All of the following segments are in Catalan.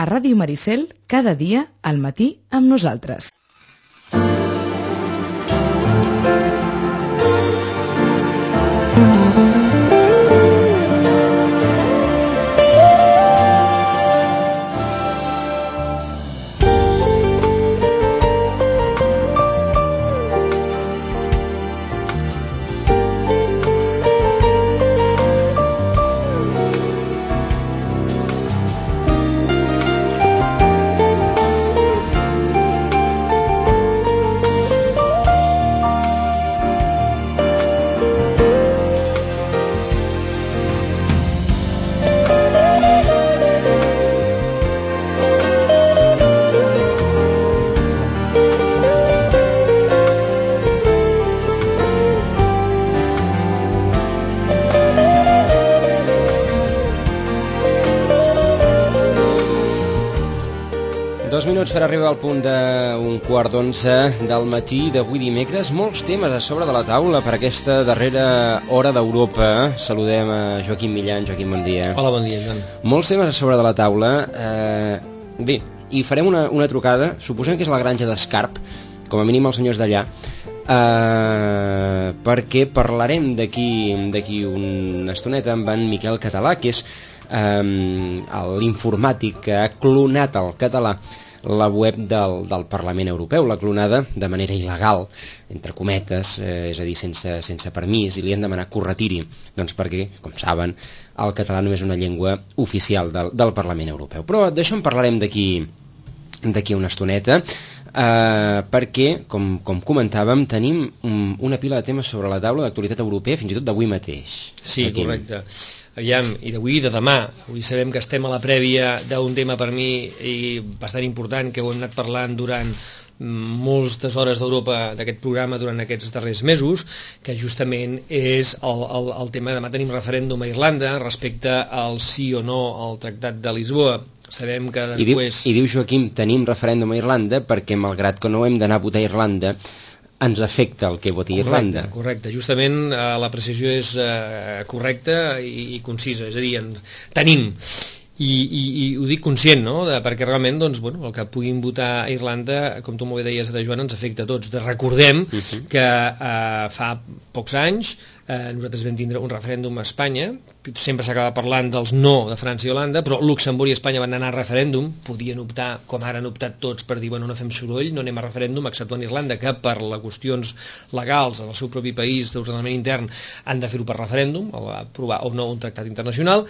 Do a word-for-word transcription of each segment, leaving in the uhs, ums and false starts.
a Ràdio Maricel cada dia al matí amb nosaltres. Dos minuts per arribar al punt d'un quart d'onze del matí d'avui dimecres. Molts temes a sobre de la taula per aquesta darrera hora d'Europa. Saludem a Joaquim Millan. Joaquim, bon dia. Hola, bon dia, Joan. Molts temes a sobre de la taula. Eh, bé, i farem una, una trucada. Suposem que és la granja d'Escarp, com a mínim els senyors d'allà, eh, perquè parlarem d'aquí d'aquí una estoneta amb en Miquel Català, que és eh, l'informàtic que ha clonat el català la web del, del Parlament Europeu, la clonada de manera il·legal, entre cometes, eh, és a dir, sense, sense permís, i li han demanat que ho retiri, doncs perquè, com saben, el català no és una llengua oficial del, del Parlament Europeu. Però d'això en parlarem d'aquí d'aquí una estoneta, eh, perquè, com, com comentàvem, tenim un, una pila de temes sobre la taula d'actualitat europea, fins i tot d'avui mateix. Sí, Aquí. correcte. Aviam, i d'avui i de demà. Avui sabem que estem a la prèvia d'un tema per mi i bastant important, que ho hem anat parlant durant moltes hores d'Europa d'aquest programa durant aquests darrers mesos, que justament és el, el, el tema de demà tenim referèndum a Irlanda respecte al sí o no al Tractat de Lisboa. Sabem que després... I diu, i diu Joaquim, tenim referèndum a Irlanda perquè, malgrat que no hem d'anar a votar a Irlanda, ens afecta el que voti correcte, Irlanda. Correcte, justament eh, la precisió és eh, correcta i, i concisa, és a dir, en, tenim, i, i, i ho dic conscient, no? De, perquè realment doncs, bueno, el que puguin votar a Irlanda, com tu molt bé deies, de Joan, ens afecta a tots. De, recordem uh -huh. que eh, fa pocs anys eh, nosaltres vam tindre un referèndum a Espanya, sempre s'acaba parlant dels no de França i Holanda, però Luxemburg i Espanya van anar a referèndum, podien optar, com ara han optat tots, per dir, bueno, no fem soroll, no anem a referèndum, exceptuant Irlanda, que per les qüestions legals en el seu propi país d'ordenament intern han de fer-ho per referèndum, o aprovar o no un tractat internacional.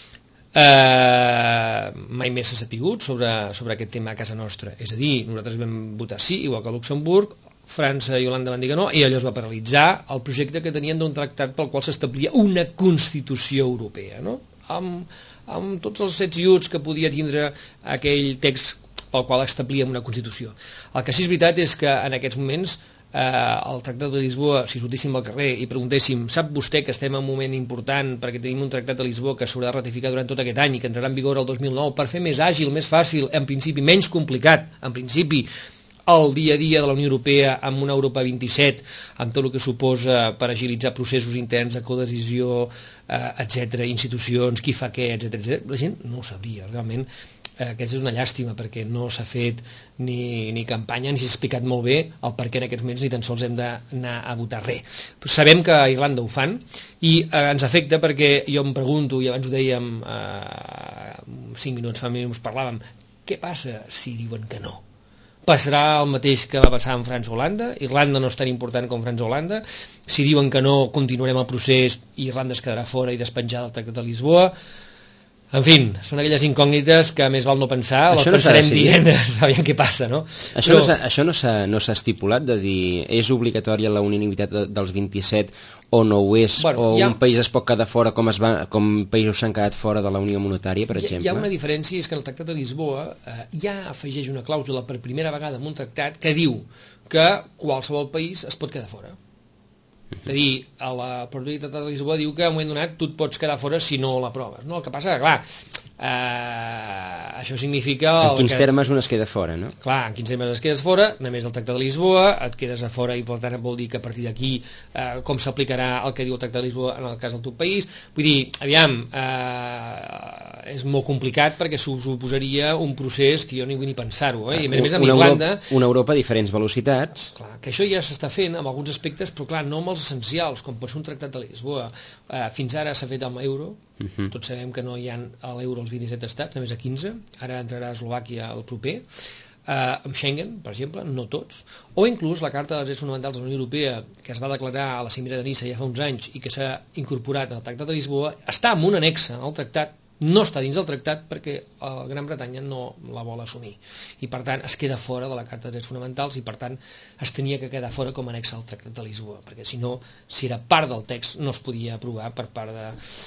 Eh, mai més s'ha sapigut sobre, sobre aquest tema a casa nostra. És a dir, nosaltres vam votar sí, igual que Luxemburg, França i Holanda van dir que no, i allò es va paralitzar el projecte que tenien d'un tractat pel qual s'establia una Constitució Europea, no? Amb, amb tots els sets i uts que podia tindre aquell text pel qual establíem una Constitució. El que sí és veritat és que en aquests moments eh, el Tractat de Lisboa, si sortíssim al carrer i preguntéssim, sap vostè que estem en un moment important perquè tenim un Tractat de Lisboa que s'haurà de ratificar durant tot aquest any i que entrarà en vigor el dos mil nou per fer més àgil, més fàcil, en principi menys complicat, en principi el dia a dia de la Unió Europea amb una Europa vint-i-set, amb tot el que suposa per agilitzar processos interns de codecisió, eh, etcètera, institucions, qui fa què, etcètera, etcètera. La gent no ho sabria, realment. Eh, aquesta és una llàstima perquè no s'ha fet ni, ni campanya, ni s'ha explicat molt bé el per què en aquests moments ni tan sols hem d'anar a votar res. Però sabem que a Irlanda ho fan i eh, ens afecta perquè jo em pregunto, i abans ho dèiem eh, cinc minuts fa minuts parlàvem, què passa si diuen que no? Passarà el mateix que va passar amb França o Holanda? Irlanda no és tan important com França o Holanda? Si diuen que no, continuarem el procés i Irlanda es quedarà fora i despenjada del Tractat de Lisboa? En fi, són aquelles incògnites que més val no pensar, les pensarem divendres, aviam què passa, no? Això Però... això no s'ha no s'ha estipulat de dir és obligatòria la unanimitat dels vint-i-set o no ho és, bueno, o ha... un país es pot quedar fora com, es va, com països s'han quedat fora de la Unió Monetària, per hi, exemple? Hi ha una diferència, és que el Tractat de Lisboa eh, ja afegeix una clàusula per primera vegada en un tractat que diu que qualsevol país es pot quedar fora. És a dir, a la Tractat de Lisboa diu que en un moment donat tu et pots quedar fora si no l'aproves, no? El que passa que, clar, Eh, això significa... En quins que, termes un es queda fora, no? Clar, en quins termes es quedes fora, només el Tractat de Lisboa, et quedes a fora i per tant vol dir que a partir d'aquí eh, com s'aplicarà el que diu el Tractat de Lisboa en el cas del teu país. Vull dir, aviam, eh, és molt complicat perquè suposaria un procés que jo ni vull ni pensar-ho, eh? I a més a més amb una Irlanda... Europa, una Europa a diferents velocitats. Clar, que això ja s'està fent amb alguns aspectes, però clar, no amb els essencials, com pot ser un Tractat de Lisboa. Eh, fins ara s'ha fet amb l'euro. Uh-huh. Tots sabem que no hi ha a l'euro els vint-i-set estats, només a quinze, ara entrarà a Eslovàquia el proper, uh, amb Schengen, per exemple, no tots, o inclús la Carta dels Drets Fonamentals de la Unió Europea, que es va declarar a la Cimera de Niça ja fa uns anys i que s'ha incorporat en el Tractat de Lisboa, està en un anexa al tractat, no està dins del tractat perquè la Gran Bretanya no la vol assumir i per tant es queda fora de la Carta de Drets Fonamentals i per tant es tenia que quedar fora com a annexa al Tractat de Lisboa, perquè si no, si era part del text no es podia aprovar per part de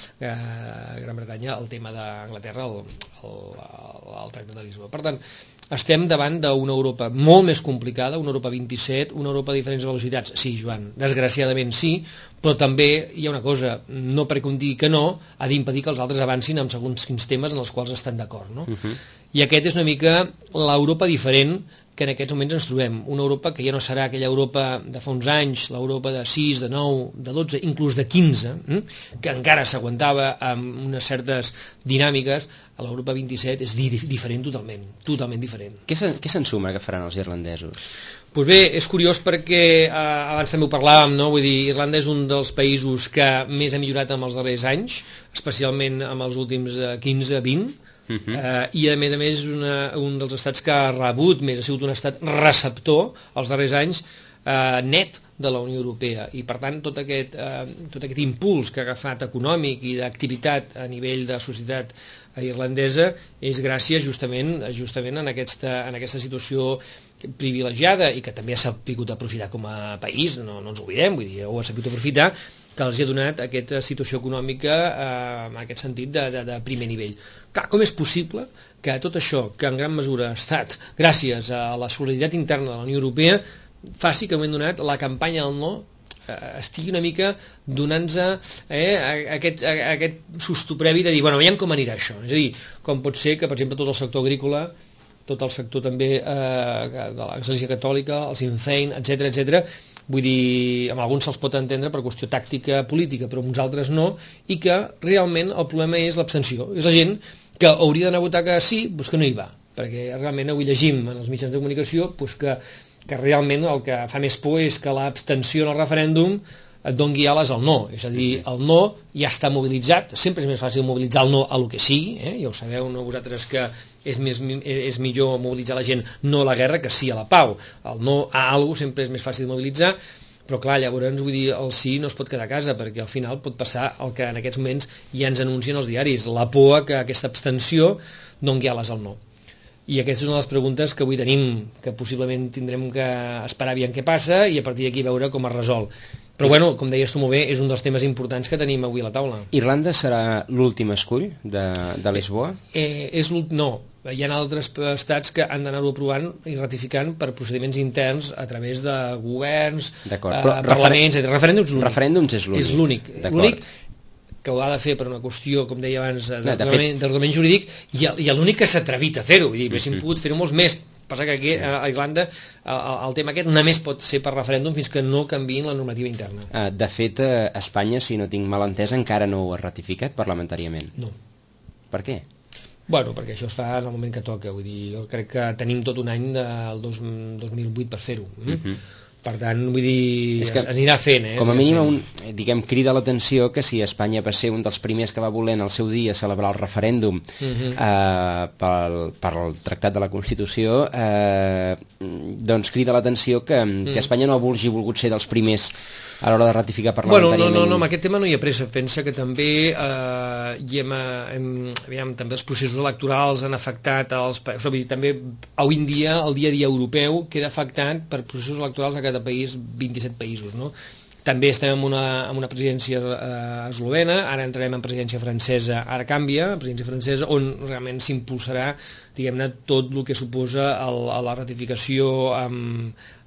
eh, Gran Bretanya el tema d'Anglaterra el, el, el, el Tractat de Lisboa. Per tant, estem davant d'una Europa molt més complicada, una Europa vint-i-set, una Europa a diferents velocitats. Sí, Joan, desgraciadament sí, però també hi ha una cosa, no perquè un digui que no, ha d'impedir que els altres avancin en segons quins temes en els quals estan d'acord, no? Uh-huh. I aquest és una mica l'Europa diferent que en aquests moments ens trobem. Una Europa que ja no serà aquella Europa de fa uns anys, l'Europa de sis, de nou, de dotze, inclús de quinze, eh? que encara s'aguantava amb unes certes dinàmiques. A l'Europa vint-i-set és di diferent totalment, totalment diferent. Què se'n suma que faran els irlandesos? Pues bé, és curiós perquè eh, abans també ho parlàvem, no? Vull dir, Irlanda és un dels països que més ha millorat en els darrers anys, especialment amb els últims eh, quinze vint, uh -huh. eh, i a més a més és una, un dels estats que ha rebut més, ha sigut un estat receptor els darrers anys eh, net de la Unió Europea i per tant tot aquest, eh, tot aquest impuls que ha agafat econòmic i d'activitat a nivell de societat irlandesa és gràcies justament justament en aquesta, en aquesta situació privilegiada i que també ha sabut aprofitar com a país, no, no ens oblidem, vull dir, ho ha sabut aprofitar, que els ha donat aquesta situació econòmica eh, en aquest sentit de, de, de primer nivell. Clar, com és possible que tot això, que en gran mesura ha estat gràcies a la solidaritat interna de la Unió Europea, faci que en un moment donat la campanya del no eh, estigui una mica donant-nos eh, aquest, aquest susto previ de dir, bueno, veiem com anirà això. És a dir, com pot ser que, per exemple, tot el sector agrícola, tot el sector també eh, de l'Església Catòlica, el Sinn Féin, etcètera, etcètera, vull dir, amb alguns se'ls pot entendre per qüestió tàctica política, però amb uns altres no, i que realment el problema és l'abstenció. És la gent que hauria d'anar a votar que sí, doncs que no hi va, perquè realment avui llegim en els mitjans de comunicació doncs que que realment el que fa més por és que l'abstenció en el referèndum et doni ales al no, és a dir, el no ja està mobilitzat, sempre és més fàcil mobilitzar el no a lo que sigui, eh? Ja ho sabeu no, vosaltres que és, més, és millor mobilitzar la gent no a la guerra que sí a la pau, el no a alguna cosa sempre és més fàcil de mobilitzar, però clar, llavors vull dir, el sí no es pot quedar a casa perquè al final pot passar el que en aquests moments ja ens anuncien els diaris, la por que aquesta abstenció doni ales al no. I aquesta és una de les preguntes que avui tenim, que possiblement tindrem que esperar aviam què passa i a partir d'aquí veure com es resol. Però bueno, com deies tu molt bé, és un dels temes importants que tenim avui a la taula. Irlanda serà l'últim escull de, de Lisboa? Eh, és no, hi ha altres estats que han d'anar-ho aprovant i ratificant per procediments interns a través de governs, eh, parlaments, referèndums. Referèndums és l'únic. És l'únic. L'únic que ho ha de fer per una qüestió, com deia abans, de, no, de, fet... de document jurídic, i, i l'únic que s'ha atrevit a fer-ho. Vull dir, haguéssim uh -huh. pogut fer-ho molts més. Passa que aquí, a Irlanda, el, el tema aquest només pot ser per referèndum fins que no canviïn la normativa interna. De fet, a Espanya, si no tinc mal entès, encara no ho ha ratificat parlamentàriament. No. Per què? Bueno, perquè això es fa en el moment que toca. Vull dir, jo crec que tenim tot un any del dos mil vuit per fer-ho. Mm? Uh -huh. Per tant, vull dir, es, es anirà fent, eh? Com a mínim, un, diguem, crida l'atenció que si Espanya va ser un dels primers que va voler en el seu dia celebrar el referèndum uh -huh. eh, pel, per el Tractat de la Constitució, eh, doncs crida l'atenció que, uh -huh. que Espanya no hagi volgut ser dels primers a l'hora de ratificar parlamentàriament. Bueno, no, no, no, amb aquest tema no hi ha pressa. Pensa que també eh, hi hem, hem, aviam, també els processos electorals han afectat els, és a dir, també avui en dia el dia a dia europeu queda afectat per processos electorals a cada país, vint-i-set països, no? També estem en una, en una presidència eh, eslovena, ara entrarem en presidència francesa, ara canvia, presidència francesa, on realment s'impulsarà, diguem-ne, tot el que suposa el, a la ratificació amb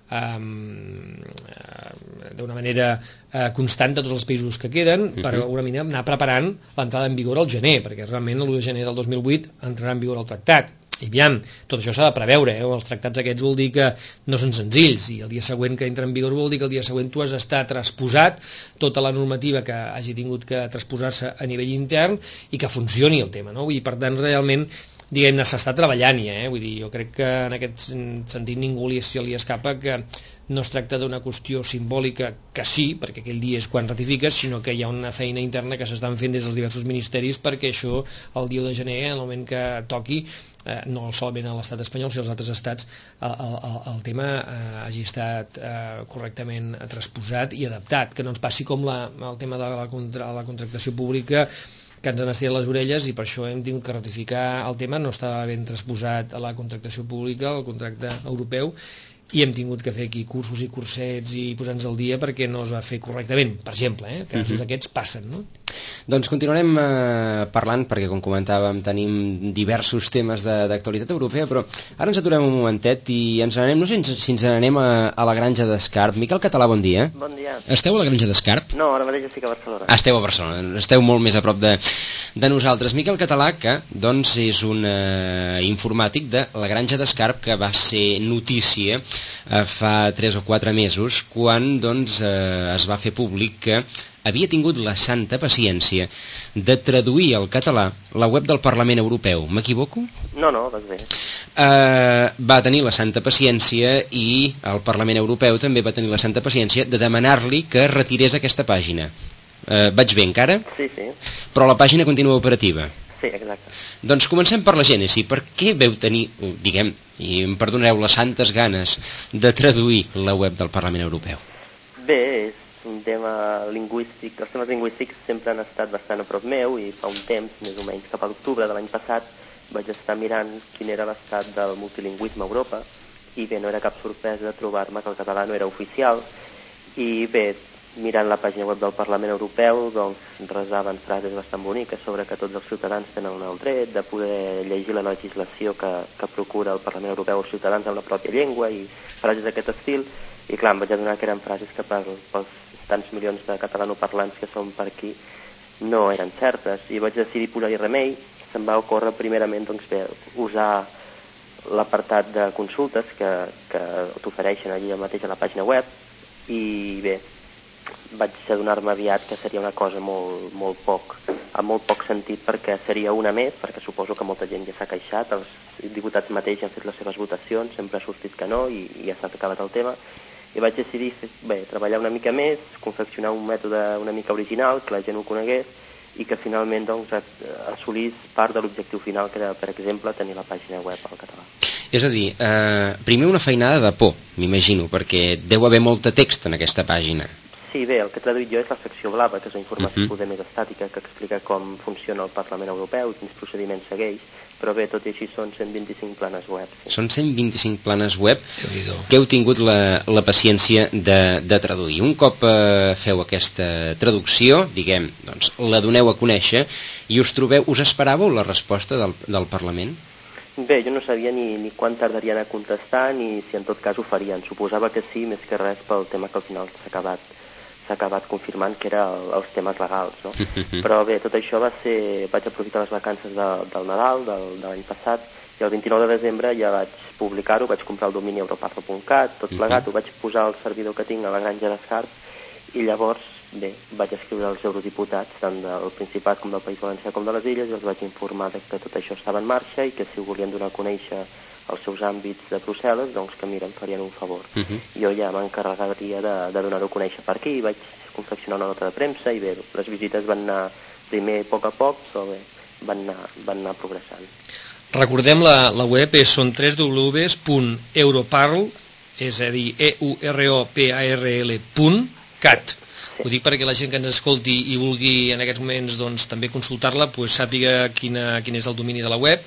um, d'una manera uh, constant de tots els països que queden, uh-huh. per una manera anar preparant l'entrada en vigor al gener, perquè realment l'u de gener del dos mil vuit entrarà en vigor el tractat. I aviam, tot això s'ha de preveure, eh? Els tractats aquests vol dir que no són senzills, i el dia següent que entra en vigor vol dir que el dia següent tu has d'estar transposat tota la normativa que hagi tingut que transposar-se a nivell intern i que funcioni el tema, no? Vull dir, per tant, realment, diguem-ne, s'està treballant-hi, eh? Vull dir, jo crec que en aquest sentit ningú li, li escapa que no es tracta d'una qüestió simbòlica, que sí, perquè aquell dia és quan ratifiques, sinó que hi ha una feina interna que s'estan fent des dels diversos ministeris perquè això el dia de gener, en el moment que toqui, eh, no solament a l'estat espanyol, sinó als altres estats, el, el, el tema eh, hagi estat eh, correctament transposat i adaptat, que no ens passi com la, el tema de la, contra, la contractació pública, que ens han estirat les orelles i per això hem tingut que ratificar el tema, no estava ben transposat a la contractació pública, al contracte europeu, i hem tingut que fer aquí cursos i cursets i posar-nos al dia perquè no es va fer correctament, per exemple, eh? Casos uh-huh. d'aquests passen, no? Doncs continuarem eh, parlant, perquè com comentàvem tenim diversos temes d'actualitat europea, però ara ens aturem un momentet i ens anem, no sé si ens anem a, a la Granja d'Escarp. Miquel Català, bon dia. Bon dia. Esteu a la Granja d'Escarp? No, ara mateix estic a Barcelona. Ah, esteu a Barcelona, esteu molt més a prop de, de nosaltres. Miquel Català, que doncs és un eh, informàtic de la Granja d'Escarp, que va ser notícia eh, fa tres o quatre mesos, quan doncs eh, es va fer públic que havia tingut la santa paciència de traduir al català la web del Parlament Europeu. M'equivoco? No, no, vas bé. Uh, va tenir la santa paciència i el Parlament Europeu també va tenir la santa paciència de demanar-li que retirés aquesta pàgina. Uh, vaig bé encara? Sí, sí. Però la pàgina continua operativa? Sí, exacte. Doncs comencem per la gènesi. Per què veu tenir, diguem, i em perdoneu, les santes ganes de traduir la web del Parlament Europeu? Bé, és un tema lingüístic, els temes lingüístics sempre han estat bastant a prop meu i fa un temps, més o menys cap a l'octubre de l'any passat, vaig estar mirant quin era l'estat del multilingüisme a Europa i bé, no era cap sorpresa trobar-me que el català no era oficial i bé, mirant la pàgina web del Parlament Europeu, doncs resaven frases bastant boniques sobre que tots els ciutadans tenen el dret de poder llegir la legislació que, que procura el Parlament Europeu als ciutadans amb la pròpia llengua i frases d'aquest estil. I clar, em vaig adonar que eren frases que per, pels tants milions de catalanoparlants que són per aquí no eren certes i vaig decidir posar-hi remei. Se'm va ocórrer primerament doncs, bé, usar l'apartat de consultes que, que t'ofereixen allí mateix a la pàgina web i bé, vaig adonar-me aviat que seria una cosa molt, molt poc, amb molt poc sentit perquè seria una més, perquè suposo que molta gent ja s'ha queixat, els diputats mateixos han fet les seves votacions, sempre ha sortit que no i, i ja s'ha acabat el tema. I vaig decidir bé, treballar una mica més, confeccionar un mètode una mica original, que la gent ho conegués, i que finalment doncs, assolís part de l'objectiu final, que era, per exemple, tenir la pàgina web al català. És a dir, eh, primer una feinada de por, m'imagino, perquè deu haver molta text en aquesta pàgina. Sí, bé, el que he traduït jo és la secció blava, que és la informació uh-huh. poder més estàtica, que explica com funciona el Parlament Europeu, quins procediments segueix, però bé, tot i així són cent vint-i-cinc planes web. Sí. Són cent vint-i-cinc planes web que heu tingut la, la paciència de, de traduir. Un cop eh, feu aquesta traducció, diguem, doncs la doneu a conèixer i us trobeu, us esperàveu la resposta del, del Parlament? Bé, jo no sabia ni, ni quan tardarien a contestar ni si en tot cas ho farien. Suposava que sí, més que res pel tema que al final s'ha acabat s'ha acabat confirmant que era el, els temes legals, no? Però bé, tot això va ser... Vaig aprofitar les vacances de, del Nadal, del, de l'any passat, i el vint-i-nou de desembre ja vaig publicar-ho, vaig comprar el domini europarlo punt cat, tot plegat, ho vaig posar al servidor que tinc a la Granja d'Escarp, i llavors, bé, vaig escriure als eurodiputats, tant del Principat com del País Valencià com de les Illes, i els vaig informar que tot això estava en marxa i que si ho volien donar a conèixer els seus àmbits de Brussel·les, doncs que mira, em farien un favor. Uh -huh. Jo ja m'encarregaria de, de donar-ho a conèixer per aquí, vaig confeccionar una nota de premsa i bé, les visites van anar primer a poc a poc, però bé, van anar, van anar progressant. Recordem, la, la web és, són w w w punt europarl, és a dir, e u erre o pe a erre ele punt cat. Sí. Ho dic perquè la gent que ens escolti i vulgui en aquests moments doncs, també consultar-la, pues, sàpiga quina, quin és el domini de la web.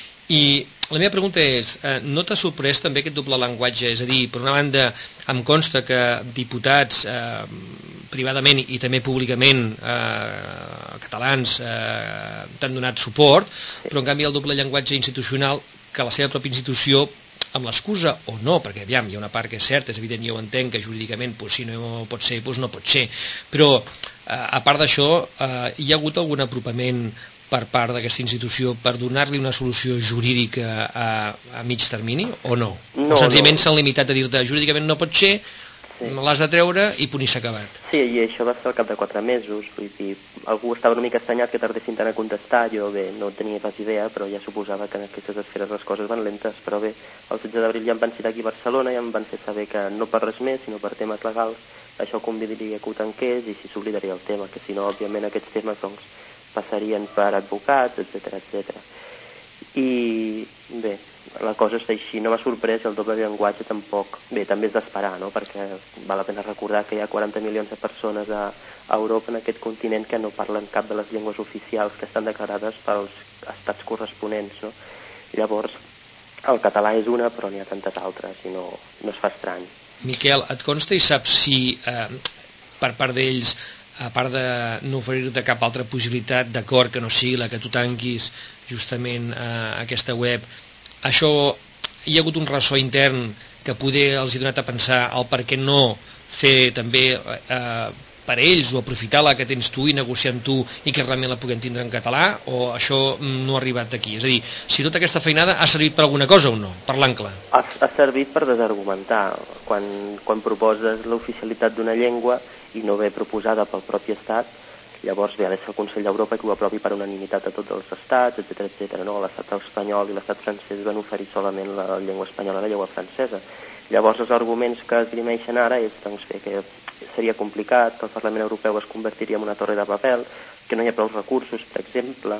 I la meva pregunta és, eh, no t'ha sorprès també aquest doble llenguatge? És a dir, per una banda, em consta que diputats eh, privadament i també públicament eh, catalans eh, t'han donat suport, però en canvi el doble llenguatge institucional, que la seva pròpia institució amb l'excusa o no, perquè aviam, hi ha una part que és certa, és evident, jo ho entenc, que jurídicament pues, si no pot ser, pues, no pot ser, però eh, a part d'això eh, hi ha hagut algun apropament per part d'aquesta institució per donar-li una solució jurídica a, a mig termini o no? No, o senzillament no. s'han limitat a dir-te jurídicament no pot ser, sí. l'has de treure i punt i s'ha acabat. Sí, i això va ser al cap de quatre mesos, vull dir, algú estava una mica estranyat que tardessin tant a contestar, jo bé, no tenia pas idea, però ja suposava que en aquestes esferes les coses van lentes, però bé, el setze d'abril ja em van citar aquí a Barcelona i em van fer saber que no per res més, sinó per temes legals, això convidaria que ho tanqués i si s'oblidaria el tema, que si no, òbviament, aquests temes doncs, passarien per advocats, etcètera, etcètera. I bé, la cosa està així, no m'ha sorprès, el doble llenguatge tampoc, bé, també és d'esperar, no?, perquè val la pena recordar que hi ha quaranta milions de persones a, a Europa, en aquest continent, que no parlen cap de les llengües oficials que estan declarades pels estats corresponents, no? Llavors, el català és una, però n'hi ha tantes altres, i no, no es fa estrany. Miquel, et consta i saps si eh, per part d'ells, a part de no oferir-te cap altra possibilitat d'acord que no sigui la que tu tanquis justament eh, aquesta web, això hi ha hagut un ressò intern que poder els ha donat a pensar el per què no fer també eh, per ells o aprofitar la que tens tu i negociar amb tu i que realment la puguem tindre en català, o això no ha arribat d'aquí? És a dir, si tota aquesta feinada ha servit per alguna cosa o no, parlant clar? Ha, ha servit per desargumentar. Quan, quan proposes l'oficialitat d'una llengua i no ve proposada pel propi estat, llavors ve ha de ser el Consell d'Europa que ho aprovi per unanimitat a tots els estats, etcètera, etcètera. No? L'estat espanyol i l'estat francès van oferir solament la llengua espanyola i la llengua francesa. Llavors els arguments que es dirimeixen ara és doncs, bé, que seria complicat, que el Parlament Europeu es convertiria en una torre de paper, que no hi ha prou recursos, per exemple.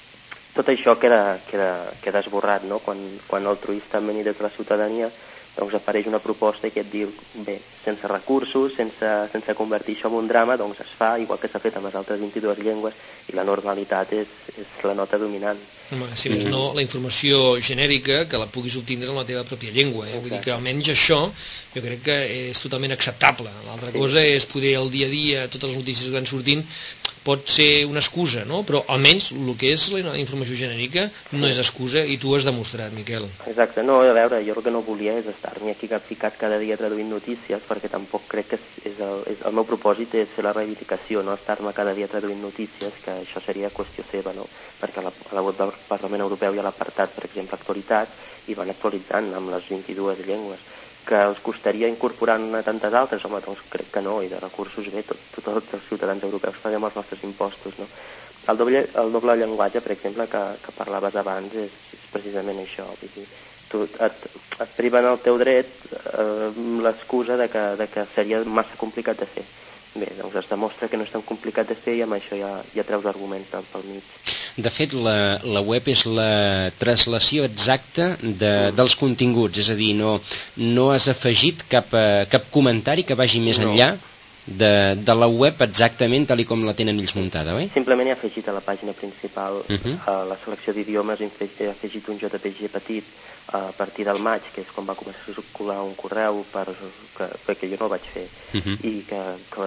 Tot això queda, queda, queda esborrat, no? Quan, quan altruistament i des de la ciutadania doncs apareix una proposta que et diu, bé, sense recursos, sense, sense convertir això en un drama, doncs es fa, igual que s'ha fet amb les altres vint-i-dues llengües, i la normalitat és, és la nota dominant. Home, si més no, la informació genèrica que la puguis obtindre en la teva pròpia llengua, eh? Vull dir que almenys això jo crec que és totalment acceptable. L'altra sí. cosa és poder el dia a dia, totes les notícies que van sortint, pot ser una excusa, no? Però almenys el que és la informació genèrica no és excusa i tu ho has demostrat, Miquel. Exacte, no, a veure, jo el que no volia és estar-m'hi aquí capficat cada dia traduint notícies, perquè tampoc crec que és el, és el meu propòsit és fer la reivindicació, no estar-me cada dia traduint notícies, que això seria qüestió seva, no? Perquè a la, a la web del Parlament Europeu hi ha l'apartat, per exemple, actualitat, i van actualitzant amb les vint-i-dues llengües. Que els costaria incorporar-ne tantes altres? Home, doncs crec que no, i de recursos bé, tot, tot, tots els ciutadans europeus paguem els nostres impostos, no? El doble, el doble llenguatge, per exemple, que, que parlaves abans, és, és precisament això. Vull dir, tu, et, et priven el teu dret eh, l'excusa de, que, de que seria massa complicat de fer. Bé, doncs es demostra que no és tan complicat de fer i amb això ja, ja treus arguments del pel mig. De fet, la, la web és la translació exacta de, dels continguts, és a dir, no, no has afegit cap, cap comentari que vagi més no. enllà de, de la web exactament tal com la tenen ells muntada, oi? Simplement he afegit a la pàgina principal uh -huh. a la selecció d'idiomes, he afegit un J P G petit a partir del maig, que és quan va començar a circular un correu per, que, perquè jo no el vaig fer, uh -huh. i que, que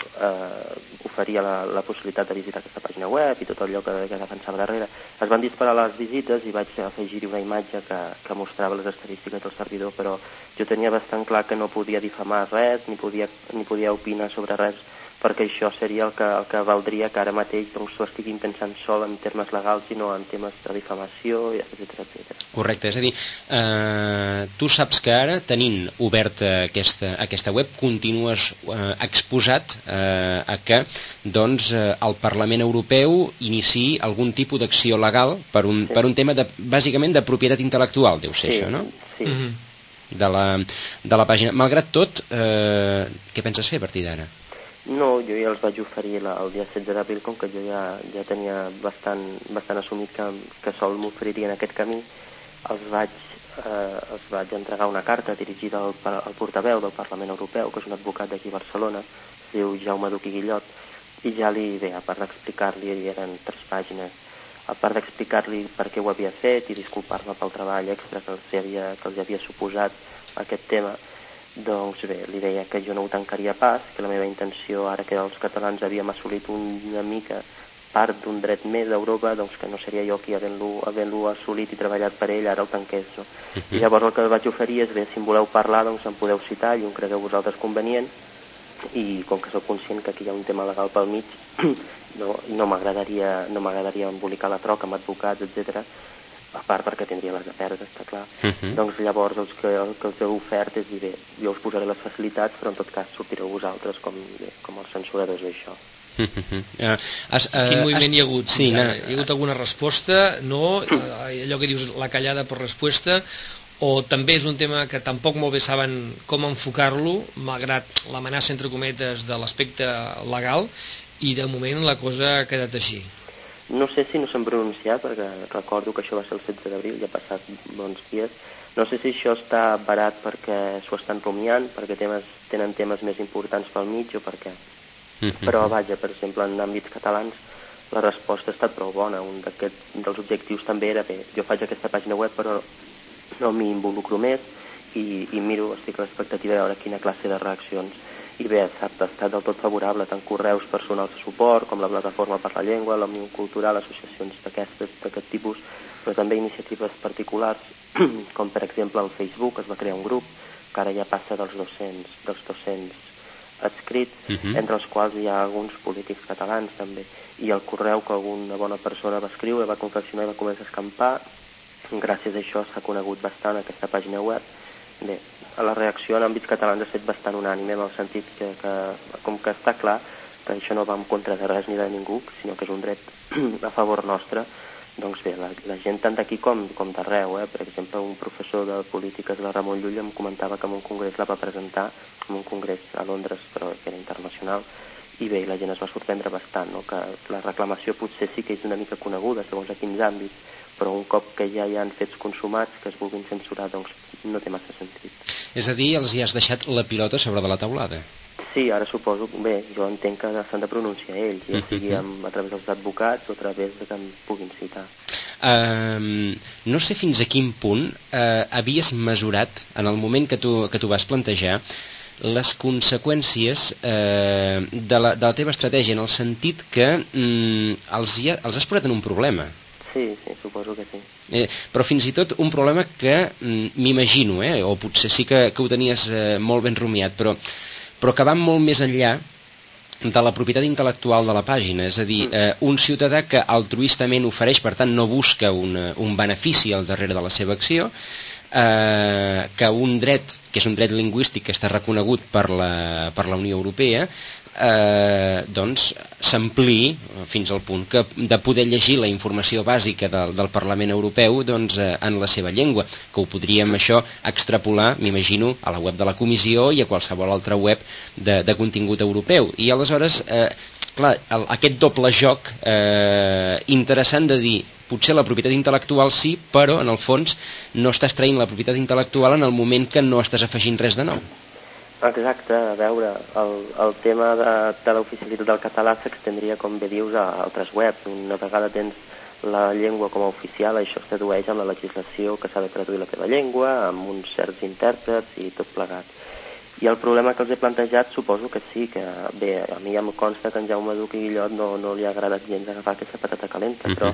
eh, oferia la, la possibilitat de visitar aquesta pàgina web i tot allò que, que defensava darrere. Es van disparar les visites i vaig afegir-hi una imatge que, que mostrava les estadístiques del servidor, però jo tenia bastant clar que no podia difamar res, ni podia, ni podia opinar sobre res, perquè això seria el que, el que valdria que ara mateix doncs, ho estiguin pensant sol en termes legals i no en temes de difamació, etcètera, etcètera. Correcte, és a dir, eh, tu saps que ara, tenint oberta aquesta, aquesta web, continues eh, exposat eh, a que doncs, eh, el Parlament Europeu iniciï algun tipus d'acció legal per un, sí. per un tema, de, bàsicament, de propietat intel·lectual, deu ser sí, això, no? Sí, mm-hmm. de, la, de la pàgina. Malgrat tot, eh, què penses fer a partir d'ara? No, jo ja els vaig oferir la, el dia setze d'abril, com que jo ja, ja tenia bastant, bastant assumit que, que sol m'oferiria en aquest camí, els vaig, eh, els vaig entregar una carta dirigida al, al portaveu del Parlament Europeu, que és un advocat d'aquí a Barcelona, es diu Jaume Duch i Guillot, i ja li, bé, a part d'explicar-li, eren tres pàgines, a part d'explicar-li per què ho havia fet i disculpar-me pel treball extra que els havia, que els havia suposat aquest tema, doncs bé, li deia que jo no ho tancaria pas, que la meva intenció, ara que els catalans havíem assolit una mica part d'un dret més d'Europa, doncs que no seria jo qui havent-lo havent-lo assolit i treballat per ell ara el tanqués. No? Uh-huh. I llavors el que vaig oferir és, bé, si em voleu parlar, doncs em podeu citar i on cregueu vosaltres convenient, i com que sóc conscient que aquí hi ha un tema legal pel mig, no, no m'agradaria no m'agradaria embolicar la troca amb advocats, etcètera, a part perquè tindria les de perdre, està clar. Uh-huh. Doncs llavors el que, el que els heu ofert és dir, bé, jo us posaré les facilitats, però en tot cas sortireu vosaltres com, bé, com els censuradors d'això. Uh-huh. Uh, has, uh, Quin moviment has... hi ha hagut? Sí, no. Hi ha hagut alguna resposta? No? Allò que dius, la callada per resposta? O també és un tema que tampoc molt bé saben com enfocar-lo, malgrat l'amenaça, entre cometes, de l'aspecte legal, i de moment la cosa ha quedat així? No sé si no s'han pronunciat, perquè recordo que això va ser el setze d'abril, ja ha passat bons dies. No sé si això està barat perquè s'ho estan rumiant, perquè temes, tenen temes més importants pel mig o per què. Mm-hmm. Però, vaja, per exemple, en àmbits catalans, la resposta ha estat prou bona. Un dels objectius també era, bé, jo faig aquesta pàgina web, però no m'hi involucro més i, i miro, estic a l'expectativa de veure quina classe de reaccions. I bé, ha estat del tot favorable, tant correus personals de suport com la Plataforma per la Llengua, l'Òmnium Cultural, associacions d'aquest tipus, però també iniciatives particulars, com per exemple el Facebook, es va crear un grup, que ara ja passa dels dos-cents, dels dos-cents adscrits, uh-huh. entre els quals hi ha alguns polítics catalans també, i el correu que alguna bona persona va escriure, va confeccionar i va començar a escampar. Gràcies a això s'ha conegut bastant aquesta pàgina web. Bé, la reacció en àmbits catalans ha estat bastant unànime, en el sentit que, que com que està clar que això no va en contra de res ni de ningú, sinó que és un dret a favor nostre, doncs bé, la, la gent tant d'aquí com, com d'arreu, eh? Per exemple, un professor de polítiques, de Ramon Llull, em comentava que en un congrés la va presentar, en un congrés a Londres, però que era internacional, i bé, la gent es va sorprendre bastant, no? Que la reclamació potser sí que és una mica coneguda, segons a quins àmbits, però un cop que ja hi ha fets consumats que es vulguin censurar, doncs no té massa sentit. És a dir, els hi has deixat la pilota sobre de la taulada. Sí, ara suposo, bé, jo entenc que s'han de pronunciar ells, ja sigui amb, a través dels advocats o a través de que em puguin citar. Uh, no sé fins a quin punt uh, havies mesurat, en el moment que tu, que tu vas plantejar, les conseqüències eh, de, la, de la teva estratègia, en el sentit que mm, els, ha, els has posat en un problema. Sí, sí, suposo que sí. Eh, però fins i tot un problema que mm, m'imagino, eh, o potser sí que, que ho tenies eh, molt ben rumiat, però, però que va molt més enllà de la propietat intel·lectual de la pàgina, és a dir, eh, un ciutadà que altruistament ofereix, per tant no busca una, un benefici al darrere de la seva acció, eh, que un dret, que és un dret lingüístic que està reconegut per la, per la Unió Europea, eh, doncs s'ampliï fins al punt que de poder llegir la informació bàsica del, del Parlament Europeu doncs, eh, en la seva llengua, que ho podríem això extrapolar, m'imagino, a la web de la Comissió i a qualsevol altra web de, de contingut europeu. I aleshores, eh, clar, el, aquest doble joc eh, interessant de dir potser la propietat intel·lectual sí, però en el fons no estàs traient la propietat intel·lectual en el moment que no estàs afegint res de nou. Exacte, a veure, el, el tema de, de l'oficialitat del català s'extendria, com bé dius, a altres webs. Una vegada tens la llengua com a oficial, això es tradueix amb la legislació que s'ha de traduir la teva llengua, amb uns certs intèrprets i tot plegat. I el problema que els he plantejat suposo que sí, que bé, a mi ja em consta que en Jaume Duc i Guillot no, no li ha agradat gens agafar aquesta patata calenta, però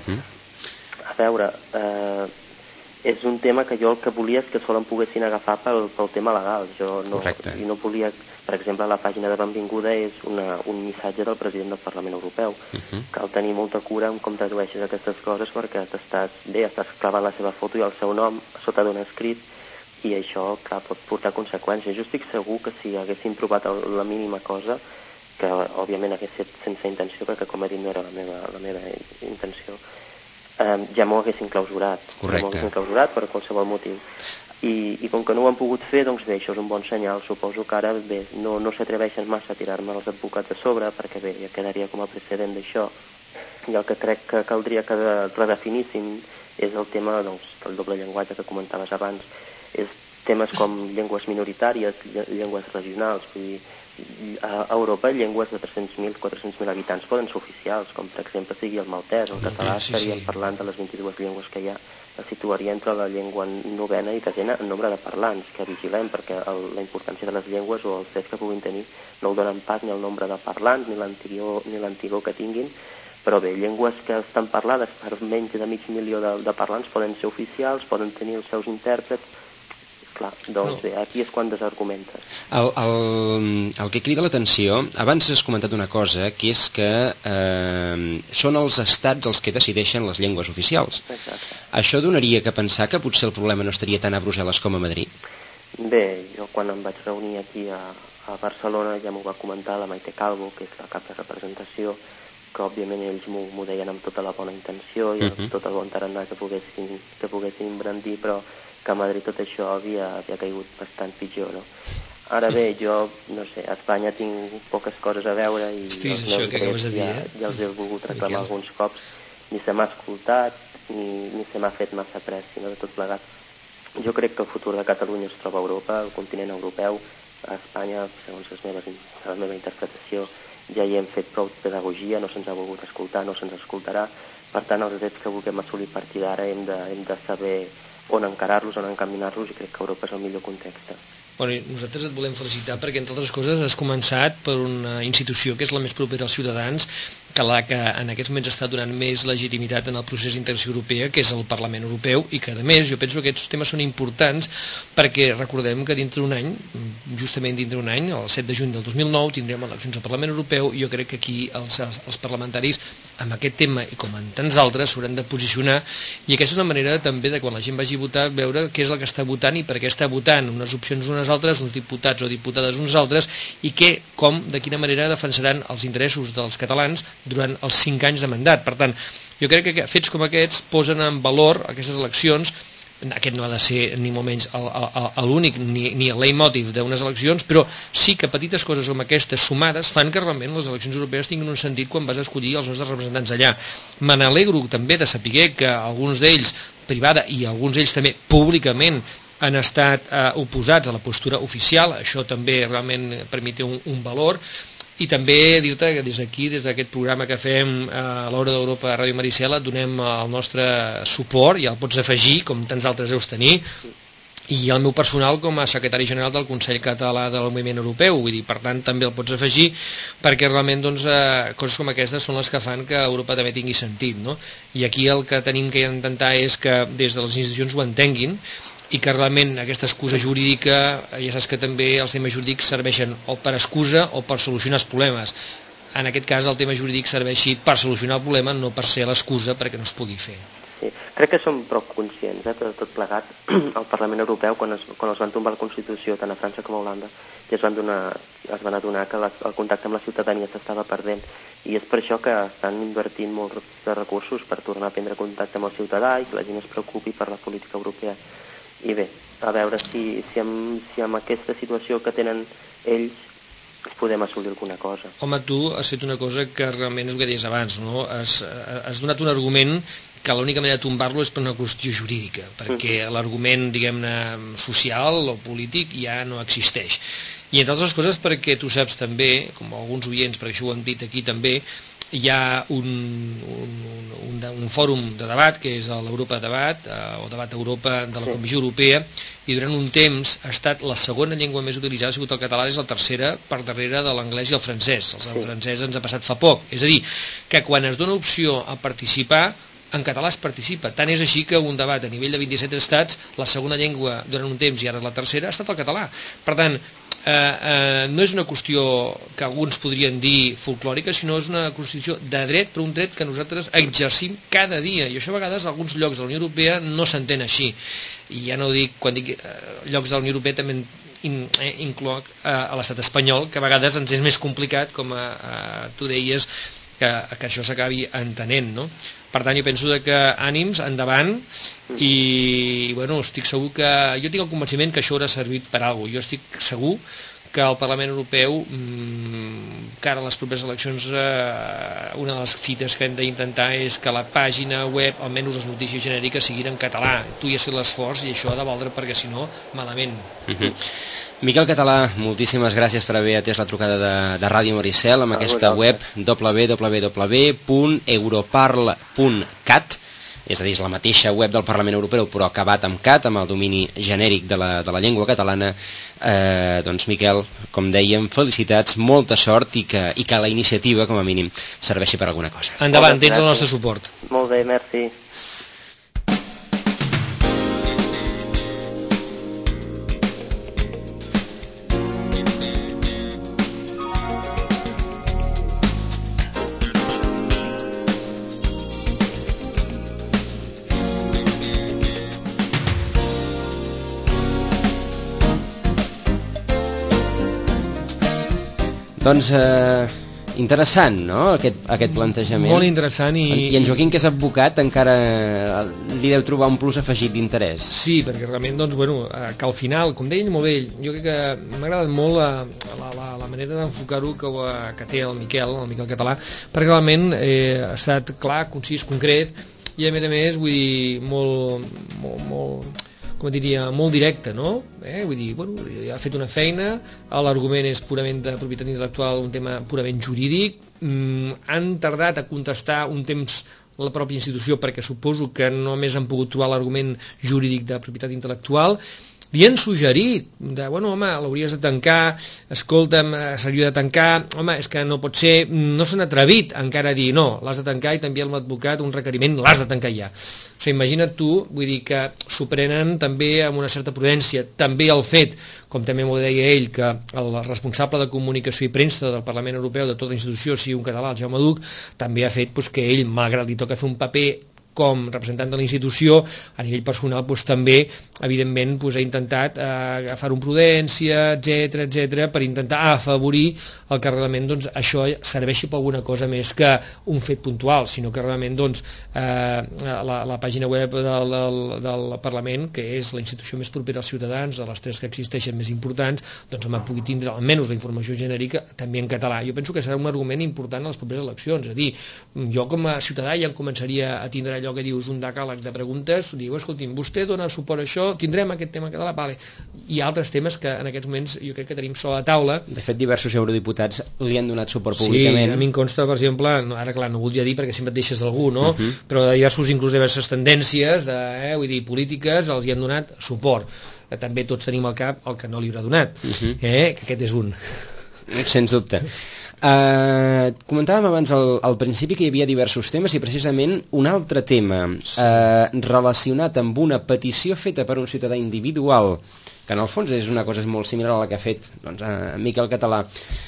a veure, eh, és un tema que jo el que volia és que sols em poguessin agafar pel, pel tema legal. Jo no, i no volia, per exemple, la pàgina de benvinguda és una, un missatge del president del Parlament Europeu. Uh-huh. Cal tenir molta cura en com tradueixes aquestes coses perquè t'estàs, bé, estàs clavant la seva foto i el seu nom a sota d'un escrit, i això, clar, pot portar conseqüències. Jo estic segur que si haguessin trobat el, la mínima cosa, que òbviament hagués set sense intenció, perquè com he dit no era la meva, la meva intenció, eh, ja m'ho haguessin clausurat. Correcte. M'ho haguessin clausurat per qualsevol motiu. I, i com que no ho han pogut fer, doncs bé, això és un bon senyal. Suposo que ara bé, no, no s'atreveixen massa a tirar-me els advocats a sobre, perquè bé, ja quedaria com a precedent d'això. I el que crec que caldria que redefinissin és el tema doncs, del doble llenguatge que comentaves abans. És temes com llengües minoritàries, llengües regionals. Vull dir, a Europa llengües de tres-cents mil, quatre-cents mil habitants poden ser oficials, com per exemple sigui el maltès. El català sí, estaríem sí. parlant de les vint-i-dues llengües que hi ha. La situaria entre la llengua novena i desena en nombre de parlants, que vigilem, perquè el, la importància de les llengües o els drets que puguin tenir no el donen pas ni el nombre de parlants ni l'antigor ni l'antigor que tinguin, Però bé, llengües que estan parlades per menys de mig milió de, de parlants poden ser oficials, poden tenir els seus intèrprets. Clar, doncs no. Bé, aquí és quan desargumentes. El, el, el que crida l'atenció, abans has comentat una cosa, que és que eh, són els estats els que decideixen les llengües oficials. Exacte. Això donaria que pensar que potser el problema no estaria tant a Brussel·les com a Madrid? Bé, jo quan em vaig reunir aquí a, a Barcelona ja m'ho va comentar la Maite Calvo, que és la cap de representació, que òbviament ells m'ho deien amb tota la bona intenció i amb uh-huh. tot el bon tarannà que poguessin, que poguessin brandir, però que a Madrid tot això havia, havia caigut bastant pitjor, no? Ara bé, jo, no sé, a Espanya tinc poques coses a veure i Hosti, els meus drets dir, ja, eh? ja els he volgut reclamar alguns cops, ni se m'ha escoltat ni, ni se m'ha fet massa pres, sinó de tot plegat. Jo crec que el futur de Catalunya es troba a Europa, al continent europeu, a Espanya, segons les meves, la meva interpretació, ja hi hem fet prou pedagogia, no se'ns ha volgut escoltar, no se'ns escoltarà. Per tant, els drets que vulguem assolir a partir d'ara hem, de, hem de saber on encarar-los, on encaminar-los, i crec que Europa és el millor context. Bueno, nosaltres et volem felicitar perquè, entre altres coses, has començat per una institució que és la més propera als ciutadans, que la que en aquests moments està donant més legitimitat en el procés d'integració europea, que és el Parlament Europeu, i que, a més, jo penso que aquests temes són importants perquè recordem que dintre d'un any, justament dintre d'un any, el set de juny del dos mil nou, tindrem eleccions al Parlament Europeu, i jo crec que aquí els, els parlamentaris, amb aquest tema i com en tants altres, s'hauran de posicionar, i aquesta és una manera també de, quan la gent vagi a votar, veure què és el que està votant i per què està votant, unes opcions unes altres, uns diputats o diputades uns altres, i què, com, de quina manera defensaran els interessos dels catalans durant els cinc anys de mandat. Per tant, jo crec que fets com aquests posen en valor aquestes eleccions. Aquest no ha de ser ni molt menys l'únic ni, ni el leitmotiv d'unes eleccions, però sí que petites coses com aquestes sumades fan que realment les eleccions europees tinguin un sentit quan vas a escollir els nostres representants allà. Me n'alegro també de saber que alguns d'ells, privada, i alguns d'ells també públicament, han estat eh, oposats a la postura oficial. Això també realment per mi té un, un valor. I també dir-te que des d'aquí, des d'aquest programa que fem a l'Hora d'Europa a Ràdio Maricel, et donem el nostre suport, ja el pots afegir, com tants altres deus tenir, i el meu personal com a secretari general del Consell Català del Moviment Europeu, vull dir, per tant també el pots afegir, perquè realment doncs, eh, coses com aquestes són les que fan que Europa també tingui sentit, no? I aquí el que tenim que intentar és que des de les institucions ho entenguin, i que realment aquesta excusa jurídica, ja saps que també els temes jurídics serveixen o per excusa o per solucionar els problemes. En aquest cas el tema jurídic serveixi per solucionar el problema, no per ser l'excusa perquè no es pugui fer. Sí, crec que som prou conscients, eh, tot, tot plegat. Al Parlament Europeu, quan es, quan es van tombar la Constitució, tant a França com a Holanda, ja es van, donar, es van adonar que la, el contacte amb la ciutadania s'estava perdent, i és per això que estan invertint molts de recursos per tornar a prendre contacte amb el ciutadà i que la gent es preocupi per la política europea. I bé, a veure si, si, amb, si amb aquesta situació que tenen ells podem assolir alguna cosa. Home, tu has fet una cosa que realment és el que deies abans, no? Has, has donat un argument que l'única manera de tombar-lo és per una qüestió jurídica, perquè mm. l'argument, diguem-ne, social o polític ja no existeix. I entre altres coses perquè tu saps també, com alguns oients, perquè això ho hem dit aquí també, hi ha un, un, un, un fòrum de debat que és l'Europa Debat eh, o Debat Europa de la Comissió Europea, i durant un temps ha estat la segona llengua més utilitzada, ha sigut el català, és la tercera per darrere de l'anglès i el francès. El francès ens ha passat fa poc, és a dir, que quan es dona opció a participar, en català es participa. Tant és així que un debat a nivell de vint-i-set estats, la segona llengua durant un temps i ara la tercera ha estat el català. Per tant, Eh, eh, no és una qüestió que alguns podrien dir folclòrica, sinó és una constitució de dret, però un dret que nosaltres exercim cada dia, i això a vegades a alguns llocs de la Unió Europea no s'entén així, i ja no dic, quan dic eh, llocs de la Unió Europea també in, eh, incloc eh, a l'estat espanyol, que a vegades ens és més complicat, com a, a, tu deies, que, que això s'acabi entenent, no? Per tant, jo penso que ànims, endavant, i bueno, estic segur que... Jo tinc el convenciment que això haurà servit per alguna cosa. Jo estic segur que el Parlament Europeu, mmm, cara a les properes eleccions, eh, una de les fites que hem d'intentar és que la pàgina web, almenys les notícies genèriques, siguin en català. Tu hi has fet l'esforç i això ha de valdre, perquè si no, malament. Mm-hmm. Miquel Català, moltíssimes gràcies per haver atès la trucada de, de Ràdio Maricel amb aquesta web w w w punt europarl punt cat. és a dir, és la mateixa web del Parlament Europeu però acabat amb cat, amb el domini genèric de la, de la llengua catalana. Eh, doncs Miquel, com dèiem, felicitats, molta sort i que, i que la iniciativa com a mínim serveixi per alguna cosa. Endavant, tens el nostre suport. Molt bé, merci. Doncs eh, interessant, no?, aquest, aquest plantejament. Molt interessant. I, I en Joaquim, que és advocat, encara li deu trobar un plus afegit d'interès. Sí, perquè realment, doncs, bueno, que al final, com deia molt bé ell, jo crec que m'ha agradat molt la, la, la, la manera d'enfocar-ho que, que té el Miquel, el Miquel Català, perquè realment eh, ha estat clar, concís, concret, i a més a més, vull dir, molt... molt, molt com diria, molt directe, no? Eh? Vull dir, bueno, ha fet una feina, l'argument és purament de propietat intel·lectual, un tema purament jurídic, mm, han tardat a contestar un temps la pròpia institució perquè suposo que només han pogut trobar l'argument jurídic de propietat intel·lectual. Li han suggerit, de, bueno, home, l'hauries de tancar, escolta'm, s'hauria de tancar, home, és que no pot ser, no s'han atrevit encara a dir, no, l'has de tancar i t'envia l'advocat un requeriment, l'has de tancar ja. O sigui, imagina't tu, vull dir que s'ho prenen també amb una certa prudència, també el fet, com també m'ho deia ell, que el responsable de comunicació i premsa del Parlament Europeu de tota la institució, sigui un català, el Jaume Duc, també ha fet pues, que ell, malgrat li toca fer un paper com representant de la institució, a nivell personal doncs, també, evidentment, doncs, ha intentat eh, agafar-ho amb prudència, etcètera, etcètera, per intentar afavorir el que realment doncs, això serveixi per alguna cosa més que un fet puntual, sinó que realment doncs, eh, la, la pàgina web del, del, del Parlament, que és la institució més propera als ciutadans, de les tres que existeixen més importants, doncs home, pugui tindre almenys la informació genèrica també en català. Jo penso que serà un argument important a les properes eleccions, és a dir, jo com a ciutadà ja em començaria a tindre allò que dius un decàleg de preguntes, diu, escolti'm, vostè dona suport a això, tindrem aquest tema català, vale. Hi ha altres temes que en aquests moments jo crec que tenim sobre la taula. De fet, diversos eurodiputats li han donat suport públicament. Sí, a mi em consta, per exemple, no, ara clar, no voldria dir perquè sempre et deixes algú, no? Uh -huh. Però de diversos, inclús diverses tendències, de, eh, vull dir, polítiques, els hi han donat suport. També tots tenim al cap el que no li haurà donat, uh -huh. eh, que aquest és un. Sens dubte. Uh, comentàvem abans al, al principi que hi havia diversos temes i precisament un altre tema sí. uh, relacionat amb una petició feta per un ciutadà individual, que en el fons és una cosa molt similar a la que ha fet doncs, uh, Miquel Català,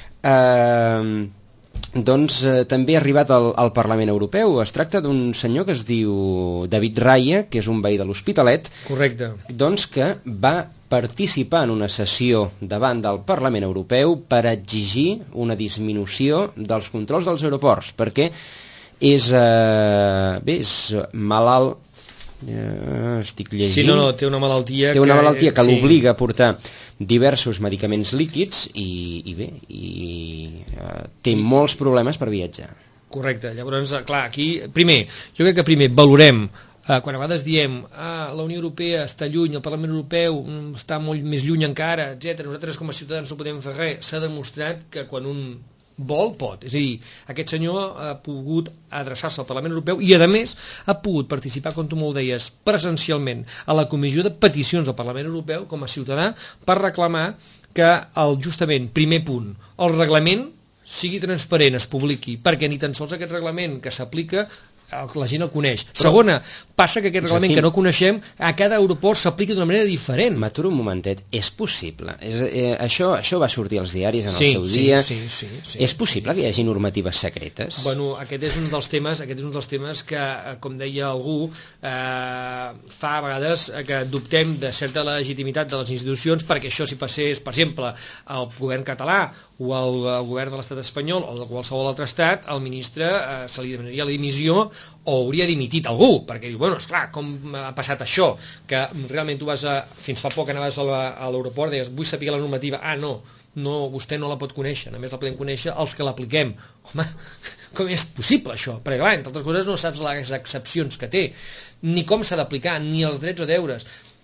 uh, doncs uh, també ha arribat al, al Parlament Europeu. Es tracta d'un senyor que es diu David Raya, que és un veí de l'Hospitalet. Correcte. Doncs que va participar en una sessió davant del Parlament Europeu per exigir una disminució dels controls dels aeroports, perquè és, eh, bé, és malalt, eh, estic llegint... Sí, no, no, té una malaltia té una que, malaltia que sí. l'obliga a portar diversos medicaments líquids i, i bé, i eh, té I... molts problemes per viatjar. Correcte, llavors, clar, aquí, primer, jo crec que primer valorem Uh, quan a vegades diem ah, la Unió Europea està lluny, el Parlament Europeu mm, està molt més lluny encara, etcètera. Nosaltres com a ciutadans no podem fer res. S'ha demostrat que quan un vol, pot. És a dir, aquest senyor ha pogut adreçar-se al Parlament Europeu i, a més, ha pogut participar, com tu molt deies, presencialment a la Comissió de Peticions del Parlament Europeu com a ciutadà per reclamar que el, justament, primer punt, el reglament sigui transparent, es publiqui, perquè ni tan sols aquest reglament que s'aplica la gent el coneix. Però, segona, passa que aquest reglament Joaquim, que no coneixem a cada aeroport s'aplica d'una manera diferent. M'aturo un momentet, és possible és, eh, això, això va sortir als diaris en sí, el seu sí, dia sí, sí, sí, és possible sí, que hi hagi normatives secretes? Bueno, aquest és un dels temes aquest és un dels temes que, com deia algú eh, fa a vegades que dubtem de certa legitimitat de les institucions, perquè això si passés, per exemple, al govern català o al, al govern de l'estat espanyol o de qualsevol altre estat, el ministre eh, se li demanaria la dimissió o hauria dimitit algú, perquè diu, bueno, esclar, com ha passat això, que realment tu vas a, fins fa poc anaves a l'aeroport, deies, vull saber la normativa, ah, no, no, vostè no la pot conèixer, només la podem conèixer els que l'apliquem. Home, com és possible això? Perquè, clar, entre altres coses no saps les excepcions que té, ni com s'ha d'aplicar, ni els drets o deures.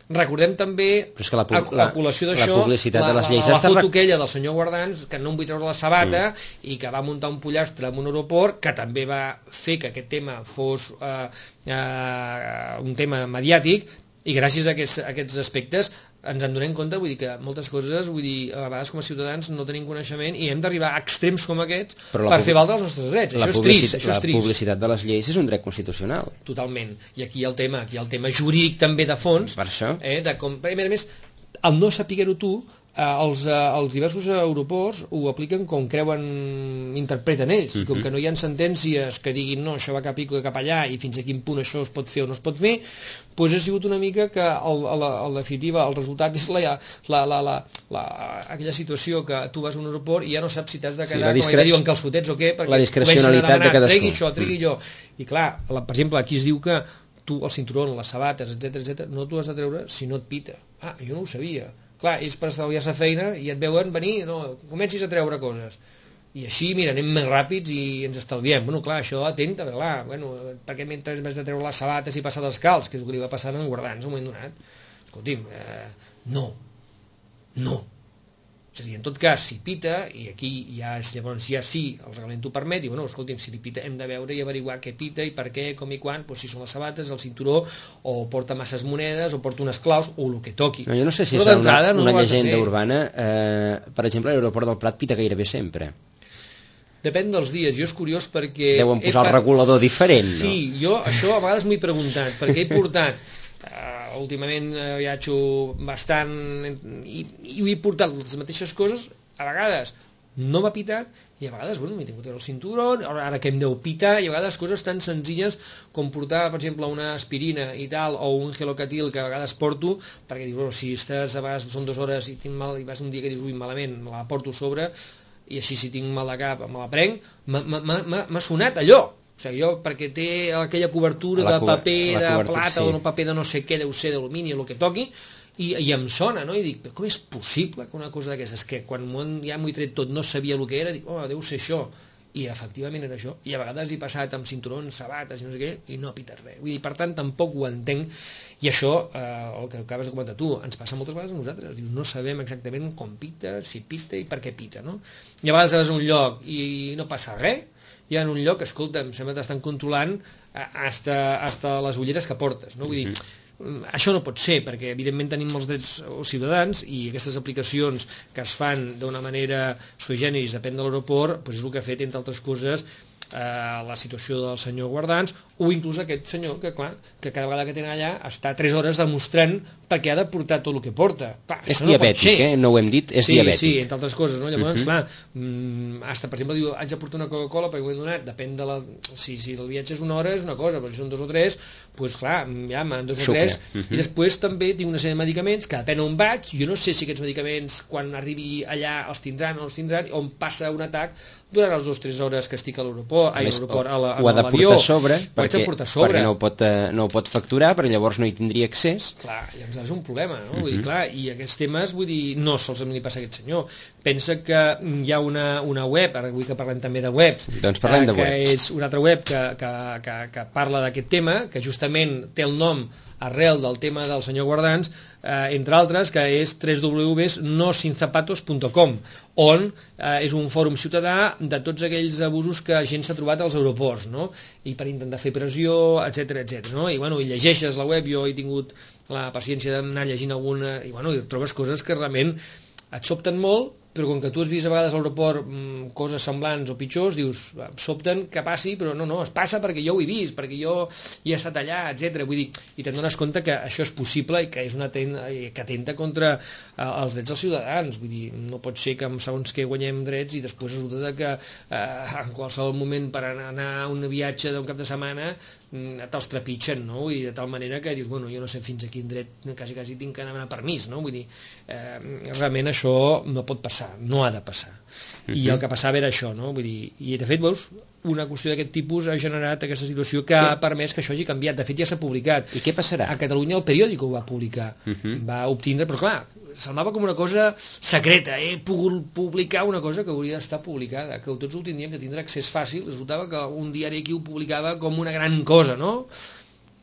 Recordem també, Però és que la pu- a, a la- col·lació la d'això, publicitat la, de les la, lleis la, està foto re- aquella del senyor Guardans, que no em vull treure la sabata, mm. i que va muntar un pollastre en un aeroport, que també va fer que aquest tema fos eh, eh, un tema mediàtic, i gràcies a aquests, a aquests aspectes ens en donem compte, vull dir que moltes coses, vull dir, a vegades com a ciutadans no tenim coneixement i hem d'arribar a extrems com aquests per la, fer valdre els nostres drets. La, això és publicitat, trist, això és la trist. publicitat de les lleis és un dret constitucional. Totalment. I aquí hi ha el tema, aquí hi ha el tema jurídic també de fons, Per això. eh, de com, a més a més, el no saber-ho tu, eh, els, eh, els diversos aeroports ho apliquen com creuen, interpreten ells, uh-huh. com que no hi ha sentències que diguin no, això va cap aquí, cap allà, i fins a quin punt això es pot fer o no es pot fer, doncs ha sigut una mica que el, a, la, a la definitiva el resultat és la, la, la, la, la, aquella situació que tu vas a un aeroport i ja no saps si t'has de quedar, sí, discre... com diuen, calçotets o què, perquè la discrecionalitat demanar, de cadascú. Tregui això, tregui mm. jo. I clar, la, per exemple, aquí es diu que tu el cinturó, les sabates, etc etc, no t'ho has de treure si no et pita. Ah, jo no ho sabia. Clar, és per estalviar la feina i et veuen venir, no, comencis a treure coses. I així, mira, anem més ràpids i ens estalviem. Bueno, clar, això atenta, clar, bueno, perquè mentre m'has de treure les sabates i passar descalç, que és el que li va passar en Guardans, un moment donat. Escolti'm, eh, no, no. És a dir, en tot cas, si pita, i aquí ja és, llavors ja sí, el reglament t'ho permet, i bueno, escolti'm, si li pita hem de veure i averiguar què pita i per què, com i quan, doncs si són les sabates, el cinturó, o porta masses monedes, o porta unes claus, o el que toqui. No, jo no sé si és una, no una llegenda urbana, eh, per exemple, a l'aeroport del Prat pita gairebé sempre. Depèn dels dies, jo és curiós perquè... Deuen posar el regulador diferent, no? Sí, jo això a vegades m'ho he preguntat, perquè he portat... Uh, últimament uh, viatjo bastant i, i he portat les mateixes coses, a vegades no m'ha pitat i a vegades, bueno, m'he tingut el cinturó, ara que em deu pitar, i a vegades coses tan senzilles com portar, per exemple, una aspirina i tal, o un gelocatil que a vegades porto, perquè dius, bueno, si estàs, a vegades són dues hores i tinc mal, i vas un dia que dius, ui, malament, me la porto sobre, i així si tinc mal de cap me la prenc, m'ha sonat allò. O sigui, jo, perquè té aquella cobertura de paper de plata o no paper de no sé què, deu ser d'alumini o el que toqui, i, i em sona, no? I dic, però com és possible que una cosa d'aquestes, que quan ja m'ho he tret tot no sabia el que era, dic, oh, deu ser això, i efectivament era això, i a vegades he passat amb cinturons, sabates i no sé què, i no ha pitat res. Vull dir, per tant, tampoc ho entenc, i això, eh, el que acabes de comentar tu, ens passa moltes vegades a nosaltres, dius, no sabem exactament com pita, si pita i per què pita, no? I a vegades vas a un lloc i no passa res, hi ha en un lloc, escolta, em sembla que t'estan controlant hasta, hasta les ulleres que portes, no? Vull dir, mm-hmm. això no pot ser, perquè evidentment tenim els drets ciutadans i aquestes aplicacions que es fan d'una manera sui generis, depèn de l'aeroport, doncs és el que ha fet, entre altres coses, eh, la situació del senyor Guardans, o inclús aquest senyor que, clar, que cada vegada que tenen allà està tres hores demostrant perquè ha de portar tot el que porta. Clar, és diabètic, no eh? No ho hem dit, és sí, diabètic. Sí, entre altres coses, no? Llavors, uh-huh. clar, mm, hasta, per exemple, diu, haig de portar una Coca-Cola perquè ho he donat, depèn de la... Si, si el viatge és una hora és una cosa, però si són dos o tres, doncs clar, ja m'han dos o Sucre. tres, uh-huh. i després també tinc una sèrie de medicaments que depèn on vaig, jo no sé si aquests medicaments quan arribi allà els tindran o els tindran, on passa un atac durant les dues o tres hores que estic a l'aeroport, a l'aeroport, a l'avió. Ho ha de portar a sobre, perquè, portar sobre. perquè no ho, pot, eh, no ho pot facturar, perquè llavors no hi tindria accés. Clar, llavors és un problema, no? Uh-huh. Vull dir, clar, i aquests temes, vull dir, no solament li passa a aquest senyor. Pensa que hi ha una, una web, ara vull que parlem també de webs, doncs parlem de que webs. és una altra web que, que, que, que parla d'aquest tema, que justament té el nom arrel del tema del senyor Guardans, eh, entre altres, que és w w w punt no sin zapatos punt com, on eh, és un fòrum ciutadà de tots aquells abusos que gent s'ha trobat als aeroports, no? I per intentar fer pressió, etc etc. No? I, bueno, i llegeixes la web, jo he tingut la paciència d'anar llegint alguna, i, bueno, i trobes coses que realment et sobten molt, però com que tu has vist a vegades a l'aeroport mmm, coses semblants o pitjors, dius, em sobten que passi, però no, no, es passa perquè jo ho he vist, perquè jo hi he estat allà, etcètera. Vull dir, i te'n dones compte que això és possible i que és una tenda, que atenta contra eh, els drets dels ciutadans. Vull dir, no pot ser que amb segons que guanyem drets i després resulta que eh, en qualsevol moment per anar a un viatge d'un cap de setmana te'ls trepitgen, no? I de tal manera que dius, bueno, jo no sé fins a quin dret quasi, quasi tinc que demanar permís, no? Vull dir, eh, realment això no pot passar, no ha de passar. Uh-huh. I el que passava era això, no? Vull dir, i de fet, veus, una qüestió d'aquest tipus ha generat aquesta situació que ha permès que això hagi canviat. De fet, ja s'ha publicat. I què passarà? A Catalunya el periòdic ho va publicar. Uh-huh. Va obtindre, però clar, semblava com una cosa secreta. He pogut publicar una cosa que hauria d'estar publicada, que tots ho tindrien que tindre accés fàcil. Resultava que un diari aquí ho publicava com una gran cosa, no?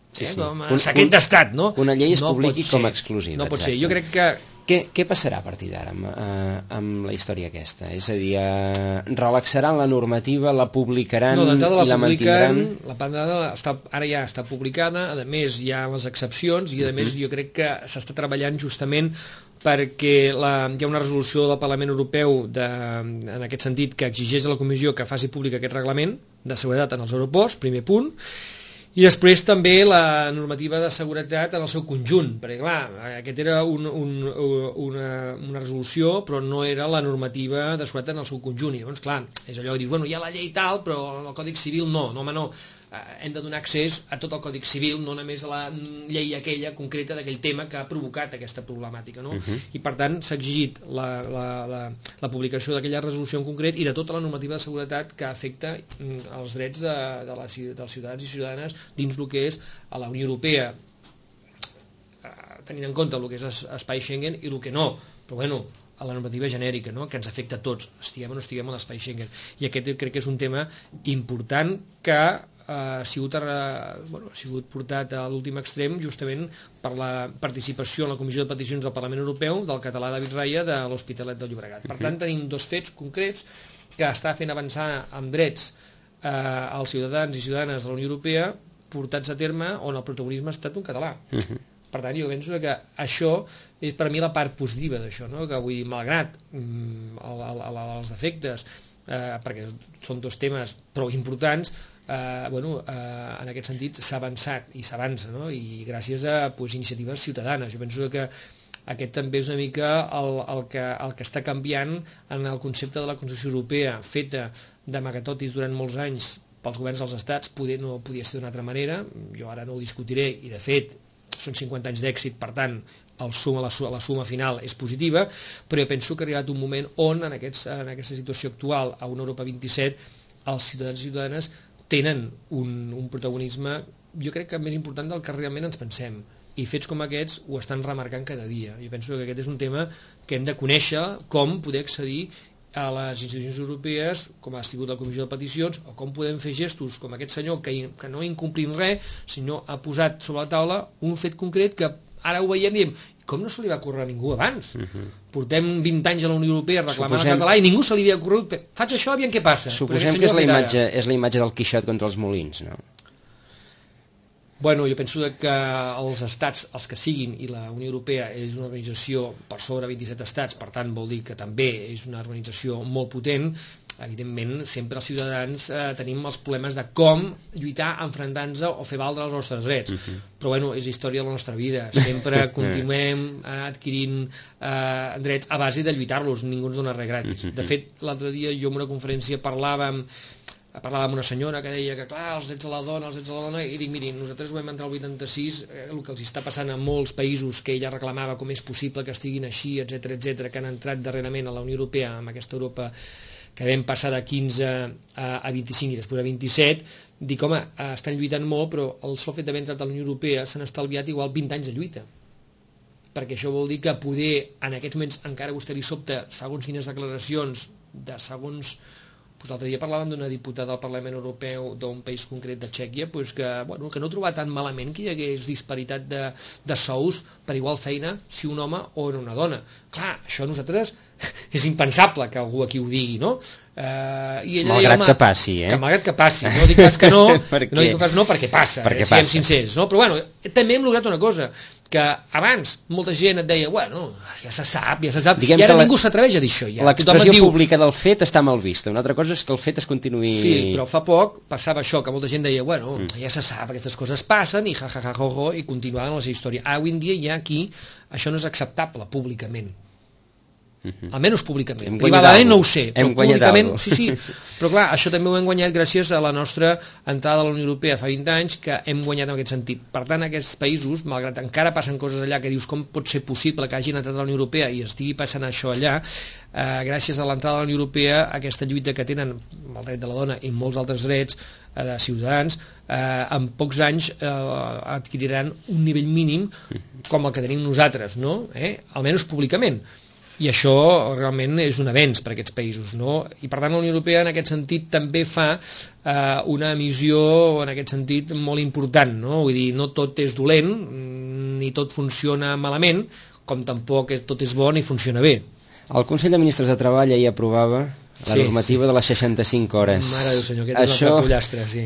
Sí, eh? sí. Com a Un- secret un- d'estat, no? una llei es No publiqui pot com ser. a exclusiva, No pot ser. exacte. Jo crec que Què, què passarà a partir d'ara amb, eh, amb la història aquesta? És a dir, eh, relaxaran la normativa, la publicaran no, d'entrada i la la publiquen, mantindran? la d'entrada està, ara ja està publicada, a més hi ha les excepcions i a més jo crec que s'està treballant justament perquè la, hi ha una resolució del Parlament Europeu de, en aquest sentit que exigeix a la Comissió que faci públic aquest reglament de seguretat en els aeroports, primer punt, i després també la normativa de seguretat en el seu conjunt, perquè clar, aquest era un, un, una, una resolució però no era la normativa de seguretat en el seu conjunt, i llavors clar, és allò que dius, bueno, hi ha la llei tal però el Codi Civil no, no home no, hem de donar accés a tot el Codi Civil, no només a la llei aquella concreta d'aquell tema que ha provocat aquesta problemàtica, no? Uh-huh. I per tant s'ha exigit la, la, la, la publicació d'aquella resolució en concret i de tota la normativa de seguretat que afecta els drets de, de la, dels ciutadans i ciutadanes dins el que és a la Unió Europea, tenint en compte el que és espai Schengen i el que no, però bueno, a la normativa genèrica, no? Que ens afecta a tots, estiguem o no estiguem a l'espai Schengen. I aquest crec que és un tema important que ha sigut, bueno, ha sigut portat a l'últim extrem justament per la participació en la Comissió de Peticions del Parlament Europeu del català David Raya de l'Hospitalet de Llobregat. Per tant, tenim dos fets concrets que està fent avançar amb drets eh, als ciutadans i ciutadanes de la Unió Europea portats a terme on el protagonisme ha estat un català. Uh-huh. Per tant, jo penso que això és per a mi la part positiva d'això, no? Que vull dir, malgrat mm, el, el, el, els defectes, eh, perquè són dos temes prou importants, eh, bueno, eh, en aquest sentit s'ha avançat i s'avança, no? I gràcies a pues, iniciatives ciutadanes. Jo penso que aquest també és una mica el, el, que, el que està canviant en el concepte de la Constitució Europea, feta d'amagatotis durant molts anys pels governs dels estats, poder, no podia ser d'una altra manera, jo ara no ho discutiré, i de fet són cinquanta anys d'èxit, per tant el suma, la, la suma final és positiva, però jo penso que ha arribat un moment on en, aquests, en aquesta situació actual a una Europa vint-i-set els ciutadans i ciutadanes tenen un, un protagonisme jo crec que més important del que realment ens pensem, i fets com aquests ho estan remarcant cada dia. Jo penso que aquest és un tema que hem de conèixer com poder accedir a les institucions europees, com ha sigut la Comissió de Peticions, o com podem fer gestos com aquest senyor que, que no incomplint res, sinó ha posat sobre la taula un fet concret que ara ho veiem i diem, com no se li va ocórrer a ningú abans? Uh-huh. Portem vint anys a la Unió Europea reclamant Suposem... el català i ningú se li havia ocorregut, faig això, aviam què passa. Suposem que és la, imatge, és la imatge del Quixot contra els molins, no? Bueno, jo penso que els estats, els que siguin, i la Unió Europea és una organització per sobre vint-i-set estats, per tant vol dir que també és una organització molt potent, evidentment sempre els ciutadans eh, tenim els problemes de com lluitar enfrontant-nos o fer valdre els nostres drets. Uh-huh. Però bueno, és història de la nostra vida, sempre continuem eh, adquirint eh, drets a base de lluitar-los, ningú ens dona res gratis. Uh-huh. De fet, l'altre dia jo en una conferència parlàvem parlava amb una senyora que deia que clar, els drets de la dona, els drets de la dona, i dic, mirin, nosaltres vam entrar al vuitanta-sis, eh, el que els està passant a molts països que ella reclamava com és possible que estiguin així, etcètera, etcètera, que han entrat darrerament a la Unió Europea, amb aquesta Europa que vam passar de quinze a vint-i-cinc i després a vint-i-set, dic, home, estan lluitant molt, però el sol fet d'haver entrat a la Unió Europea s'han estalviat igual vint anys de lluita, perquè això vol dir que poder, en aquests moments encara a vostè li sobta segons quines declaracions de segons... Pues l'altre dia parlàvem d'una diputada del Parlament Europeu d'un país concret de Txèquia, pues que, bueno, que no trobava tan malament que hi hagués disparitat de, de sous per igual feina si un home o una dona. Clar, això a nosaltres és impensable que algú aquí ho digui, no? Uh, i ella malgrat deia, que passi, eh? Que malgrat que passi, no dic pas que no, per no dic pas no perquè passa, perquè eh, siguem passa. sincers, no? Però bueno, també hem lograt una cosa, que abans molta gent et deia, bueno, ja se sap, ja se sap, Diguem i ara que la- ningú s'atreveix a dir això. Ja. L'expressió Tothom et diu, pública del fet està mal vista. Una altra cosa és que el fet es continuï... sí, però fa poc passava això, que molta gent deia, bueno, mm. ja se sap, aquestes coses passen, i ja, ja, ja, jo, jo, i continuaven la seva història. Avui en dia ja aquí això no és acceptable públicament. Mm-hmm. Almenys públicament. Hem guanyat Privadament no alguna ho sé, Hem però guanyat públicament... alguna Sí, sí, però clar, això també ho hem guanyat gràcies a la nostra entrada a la Unió Europea fa vint anys, que hem guanyat en aquest sentit. Per tant, aquests països, malgrat encara passen coses allà que dius com pot ser possible que hagin entrat a la Unió Europea i estigui passant això allà, eh, gràcies a l'entrada a la Unió Europea, aquesta lluita que tenen amb el dret de la dona i molts altres drets eh, de ciutadans, eh, en pocs anys eh, adquiriran un nivell mínim com el que tenim nosaltres, no? Eh? Almenys públicament. i això realment és un avenç per a aquests països, no? I per tant la Unió Europea en aquest sentit també fa eh, una missió en aquest sentit molt important, no? Vull dir, no tot és dolent ni tot funciona malament, com tampoc tot és bo ni funciona bé. El Consell de Ministres de Treball ahir aprovava la sí, normativa sí. de les seixanta-cinc hores. Mare Déu senyor, aquest això... és un altre pollastre, sí.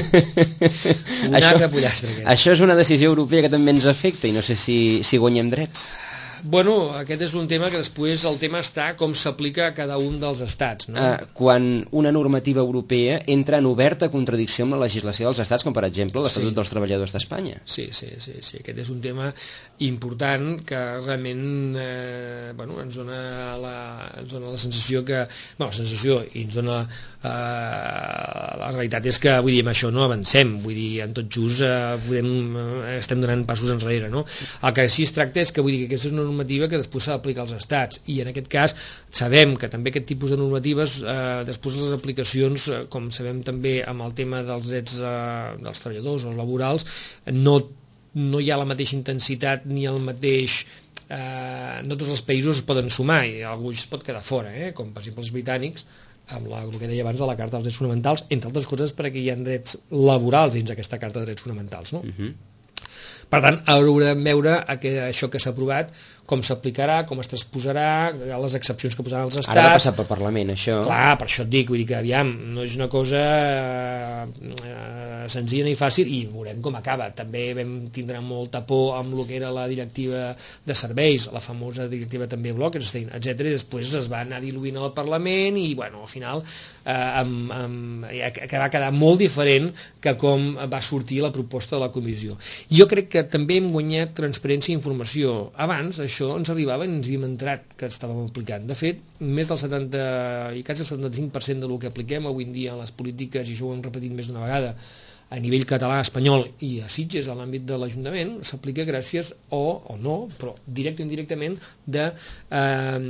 un això... altre pollastre. Aquest. Això és una decisió europea que també ens afecta i no sé si, si guanyem drets. Bueno, aquest és un tema que després el tema està com s'aplica a cada un dels estats, no? Uh, quan una normativa europea entra en oberta contradicció amb la legislació dels estats, com per exemple l'Estatut sí. dels Treballadors d'Espanya. Sí, sí, sí, sí, aquest és un tema important que realment eh, bueno, ens, dona la, ens dona la sensació que... Bueno, la sensació i ens dona... Eh, la realitat és que, vull dir, amb això no avancem, vull dir, en tot just eh, podem, eh, estem donant passos enrere, no? El que sí es tracta és que, vull dir, que aquesta és una normativa que després s'ha d'aplicar als estats i en aquest cas sabem que també aquest tipus de normatives eh, després les aplicacions, eh, com sabem també amb el tema dels drets eh, dels treballadors o laborals, no, no hi ha la mateixa intensitat ni el mateix eh, no tots els països es poden sumar i algú es pot quedar fora, eh, com per exemple els britànics amb la, el que deia abans de la Carta dels Drets Fonamentals, entre altres coses perquè hi ha drets laborals dins aquesta Carta de Drets Fonamentals, no? Uh-huh. Per tant, haurem de veure això que s'ha aprovat, com s'aplicarà, com es transposarà, les excepcions que posaran els estats... Ara ha passat pel Parlament, això... Clar, per això et dic, vull dir que, aviam, no és una cosa eh, senzilla ni fàcil, i veurem com acaba. També vam tindre molta por amb el que era la directiva de serveis, la famosa directiva també Bolkestein, etcètera, i després es va anar diluint al Parlament, i, bueno, al final eh, amb, amb, que va quedar molt diferent que com va sortir la proposta de la comissió. Jo crec que també hem guanyat transparència i informació. Abans, això això ens arribava i ens havíem entrat que estàvem aplicant. De fet, més del setanta i quasi el setanta-cinc per cent del que apliquem avui en dia en les polítiques, i això ho hem repetit més d'una vegada, a nivell català, espanyol i a Sitges, a l'àmbit de l'Ajuntament, s'aplica gràcies o, o no, però directe o indirectament, de eh,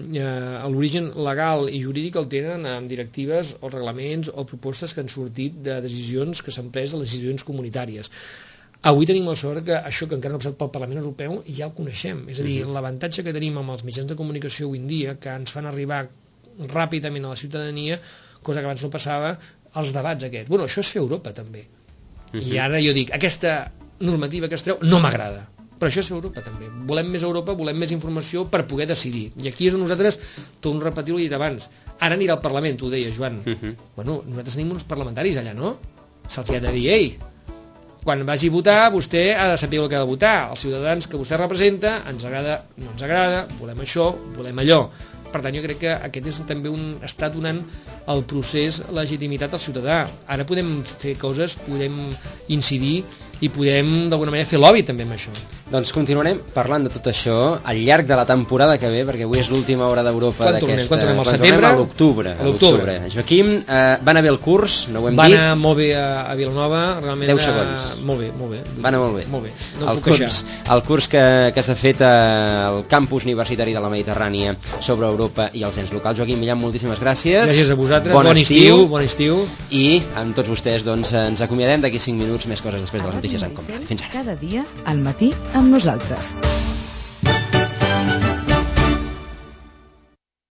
eh, l'origen legal i jurídic el tenen amb directives o reglaments o propostes que han sortit de decisions que s'han pres de les decisions comunitàries. Avui tenim la sort que això que encara no ha passat pel Parlament Europeu ja ho coneixem, és a dir, l'avantatge que tenim amb els mitjans de comunicació avui en dia, que ens fan arribar ràpidament a la ciutadania, cosa que abans no passava, els debats aquests. Bueno, això és fer Europa també. Uh-huh. I ara jo dic, aquesta normativa que es treu no m'agrada, però això és fer Europa també. Volem més Europa, volem més informació per poder decidir. I aquí és on nosaltres, torno a repetir-ho, he dit abans, ara anirà al Parlament, tu ho deia, Joan. Uh-huh. Bueno, nosaltres tenim uns parlamentaris allà, no? Se'ls ha de dir, ei, quan vagi a votar, vostè ha de saber el que ha de votar. Els ciutadans que vostè representa, ens agrada, no ens agrada, volem això, volem allò. Per tant, jo crec que aquest és també un, està donant el procés legitimitat al ciutadà. Ara podem fer coses, podem incidir i podem d'alguna manera fer lobby també amb això. Doncs continuarem parlant de tot això al llarg de la temporada que ve, perquè avui és l'última hora d'Europa d'aquesta... Quan tornem? Al quan setembre? Tornem a l'octubre. A l'octubre. Joaquim, eh, va anar bé el curs, no ho hem va dit. Va anar molt bé a, a Vilanova, realment... deu segons. A, molt bé, molt bé. Va anar molt bé. Molt bé, no el puc curs, el curs que, que s'ha fet al campus universitari de la Mediterrània sobre Europa i els ens locals. Joaquim Millan, moltíssimes gràcies. Gràcies a vosaltres, bon, bon estiu. Bon estiu. I amb tots vostès doncs, ens acomiadem d'aquí cinc minuts, més coses després de les notícies en compte. Fins ara. Cada dia al matí amb nosaltres.